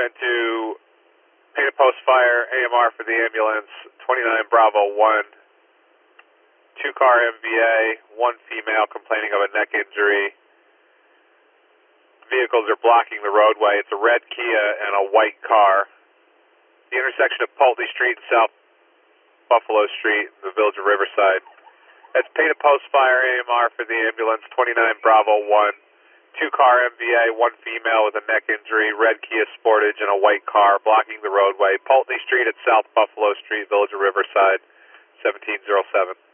into painted post fire AMR for the ambulance, 29 Bravo 1, 2-car MVA, 1 female complaining of a neck injury. Vehicles are blocking the roadway. It's a red Kia and a white car. The intersection of Pulteney Street and South Buffalo Street, the village of Riverside. That's painted post fire AMR for the ambulance, 29 Bravo 1, 2-car MVA, 1 female with a neck injury, red Kia Sportage and a white car blocking the roadway. Pulteney Street at South Buffalo Street, village of Riverside, 1707.